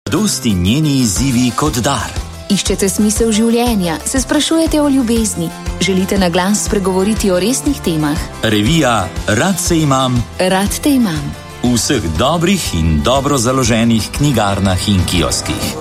Mladost in njeni izzivi kot dar. Iščete smisel življenja, se sprašujete o ljubezni, želite na glas spregovoriti o resnih temah. Revija Rad se imam, Rad te imam. V vseh dobrih in dobro založenih knjigarnah in kioskih.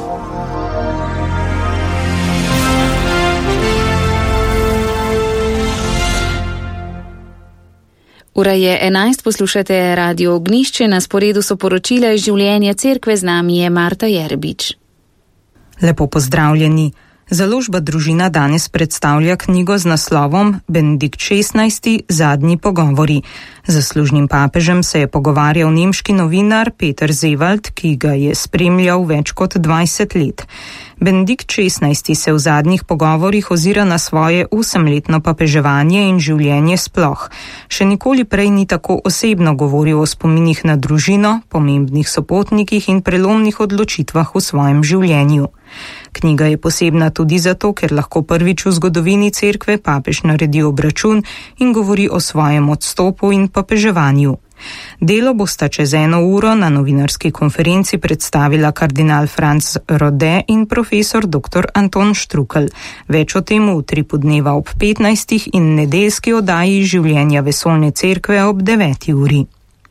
Ura je 11, poslušate Radio Ognjišče, na sporedu so poročila iz življenja cerkve, z nami je Marta Jerbič. Lepo pozdravljeni. Založba Družina danes predstavlja knjigo z naslovom Benedikt XVI. Zadnji pogovori. Z zaslužnim papežem se je pogovarjal nemški novinar Peter Zewald, ki ga je spremljal več kot 20 let. Benedikt XVI. Se v zadnjih pogovorih ozira na svoje 8-letno papeževanje in življenje sploh. Še nikoli prej ni tako osebno govoril o spominih na družino, pomembnih sopotnikih in prelomnih odločitvah v svojem življenju. Knjiga je posebna tudi zato, ker lahko prvič v zgodovini cerkve papež naredi obračun in govori o svojem odstopu in papeževanju. Delo bosta čez 1 uro na novinarski konferenci predstavila kardinal Franz Rode in profesor dr. Anton Štrukelj. Več o tem utri podneva ob 15. in nedeljski oddaji življenja vesoljne cerkve ob 9. uri.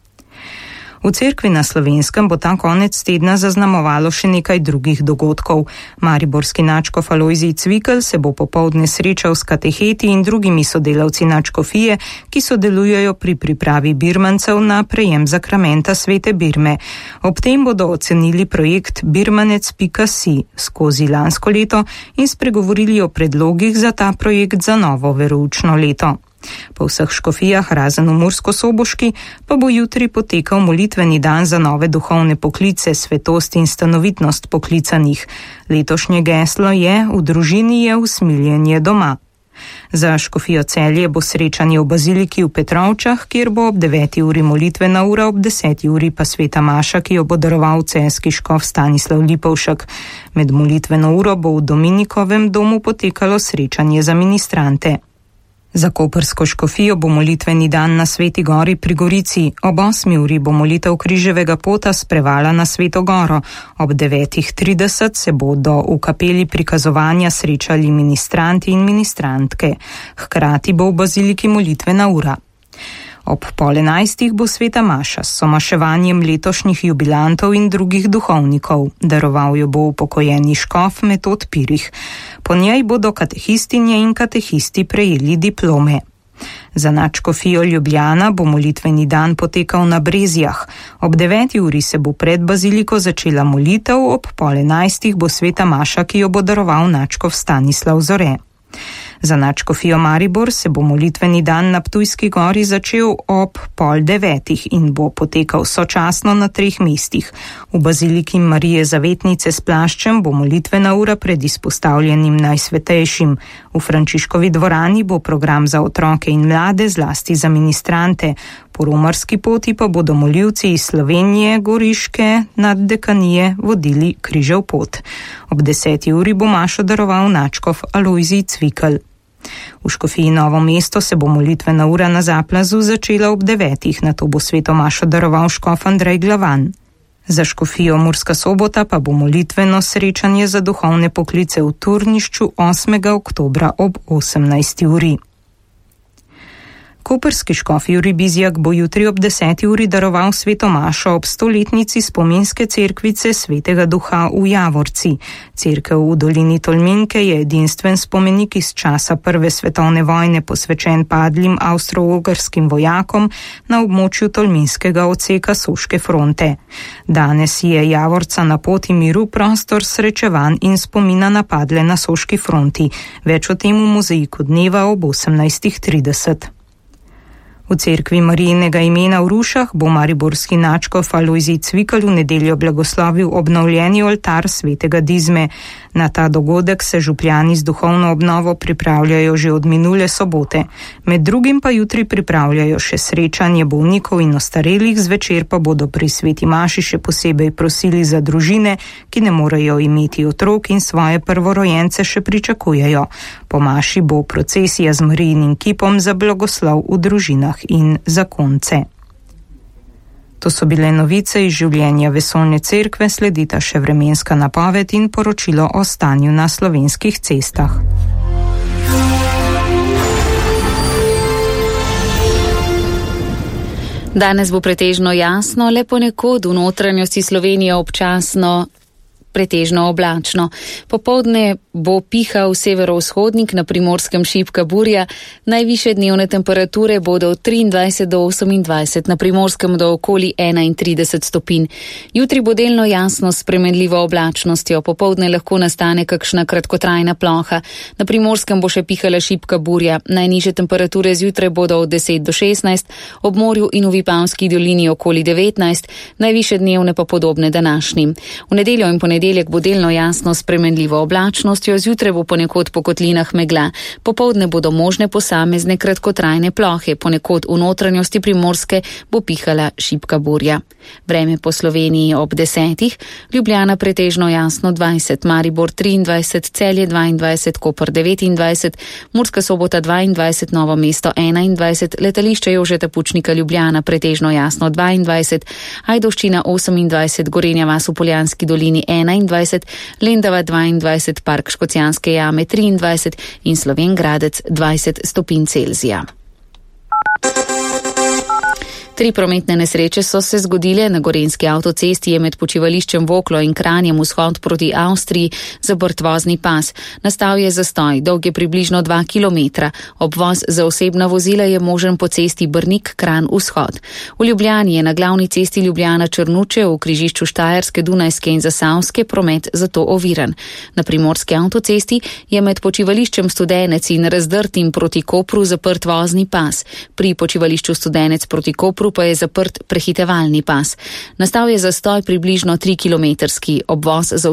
V cerkvi na Slovenskem bo ta konec tedna zaznamovalo še nekaj drugih dogodkov. Mariborski nadškof Alojzij Cvikl se bo popoldne srečal s kateheti in drugimi sodelavci nadškofije, ki sodelujejo pri pripravi birmancev na prejem zakramenta svete Birme. Ob tem bodo ocenili projekt birmanec.si skozi lansko leto in spregovorili o predlogih za ta projekt za novo veroučno leto. Po vseh škofijah, razen v Mursko-Soboški, pa bo jutri potekal molitveni dan za nove duhovne poklice, svetost in stanovitnost poklicanih. Letošnje geslo je: v družini je usmiljenje doma. Za škofijo Celje bo srečanje v baziliki v Petrovčah, kjer bo ob 9. uri molitvena ura, ob 10. uri pa sveta maša, ki jo bo daroval celjski škof Stanislav Lipovšek. Med molitveno uro bo v Dominikovem domu potekalo srečanje za ministrante. Za koprsko škofijo bo molitveni dan na Sveti gori pri Gorici. Ob 8. uri bo molitev križevega pota s prevala na Sveto goro. Ob 9.30 se bodo v kapeli prikazovanja srečali ministranti in ministrantke. Hkrati bo v baziliki molitvena ura. Ob 10:30 bo sveta maša s somaševanjem letošnjih jubilantov in drugih duhovnikov. Daroval jo bo upokojeni škof Metod Pirih. Po njej bodo katehistinje in katehisti prejeli diplome. Za nadškofijo Ljubljana bo molitveni dan potekal na Brezjah. Ob 9. uri se bo pred baziliko začela molitev, ob 10:30 bo sveta maša, ki jo bo daroval nadškof Stanislav Zore. Za nadškofijo Maribor se bo molitveni dan na Ptujski gori začel ob 8:30 in bo potekal sočasno na 3 mestih. V baziliki Marije Zavetnice s plaščem bo molitvena ura pred izpostavljenim Najsvetejšim. V Frančiškovi dvorani bo program za otroke in mlade, zlasti za ministrante. Po romarski poti pa bodo molilci iz Slovenije, Goriške naddekanije vodili križev pot. Ob 10. uri bo mašo daroval nadškof Alojzij Cvikl. V škofiji Novo mesto se bo molitvena ura na Zaplazu začela ob 9. Nato bo sveto mašo daroval škof Andrej Glavan. Za škofijo Murska Sobota pa bo molitveno srečanje za duhovne poklice v Turnišču 8. oktobra ob 18. uri. Koprski škof Jurij Bizjak bo jutri ob 10. uri daroval sveto mašo ob 100-letnici spominske cerkvice Svetega Duha v Javorci. Cerkev v dolini Tolminke je edinstven spomenik iz časa Prve svetovne vojne, posvečen padlim avstro-ugrskim vojakom na območju tolminskega odseka Soške fronte. Danes je Javorca na poti miru prostor srečevanj in spomina na padle na Soški fronti. Več o tem v mozaiku dneva ob 18.30. V cerkvi Marijinega imena v Rušah bo mariborski nadškof Alojzij Cvikl v nedeljo blagoslovil obnovljeni oltar svetega Dizme. Na ta dogodek se župljani z duhovno obnovo pripravljajo že od minule sobote. Med drugim pa jutri pripravljajo še srečanje bolnikov in ostarelih, zvečer pa bodo pri sveti maši še posebej prosili za družine, ki ne morejo imeti otrok in svoje prvorojence še pričakujejo. Po maši bo procesija z Marijinim kipom za blagoslov v družinah in zakonce. To so bile novice iz življenja vesoljne cerkve, sledita še vremenska napoved in poročilo o stanju na slovenskih cestah. Danes bo pretežno jasno, le ponekod v notranjosti Slovenije občasno pretežno oblačno. Popoldne bo pihal severovzhodnik, na Primorskem šibka burja. Najvišje dnevne temperature bodo od 23 do 28, na Primorskem do okoli 31 stopinj. Jutri bo delno jasno s spremenljivo oblačnostjo, popoldne lahko nastane kakšna kratkotrajna ploha. Na Primorskem bo še pihala šibka burja. Najnižje temperature zjutraj bodo od 10 do 16, ob morju in v Vipavski dolini okoli 19, najvišje dnevne pa podobne današnjim. V nedeljo in ponedeljek bo delno jasno s spremenljivo oblačnostjo, zjutraj bo ponekod po kotlinah megla. Popoldne bodo možne posamezne kratkotrajne plohe, ponekod v notranjosti Primorske bo pihala šibka burja. Vreme po Sloveniji ob 10. Ljubljana pretežno jasno 20, Maribor 23, Celje 22, Koper 29, Murska Sobota 22, Novo mesto 21, letališče Jožeta Pučnika Ljubljana pretežno jasno 22, Ajdovščina 28, Gorenja vas v Poljanski dolini 21, Lendava 22, Park Škocjanske jame 23 in Slovenj Gradec 20 stopinj Celzija. 3 prometne nesreče so se zgodile. Na Gorenjski avtocesti je med počivališčem Voklo in Kranjem vzhod proti Avstriji zaprt vozni pas. Nastal je zastoj, dolg je približno 2 km. Obvoz za osebna vozila je možen po cesti Brnik Kranj vzhod. V Ljubljani je na glavni cesti Ljubljana-Črnuče v križišču Štajerske, Dunajske in Zasavske promet zato oviran. Na Primorski avtocesti je med počivališčem Studenec in Razdrtim proti Kopru zaprt vozni pas. Pri počivališču Studenec proti Kopru pa je zaprt prehitevalni pas. Nastal je zastoj približno 3 km. Obvoz za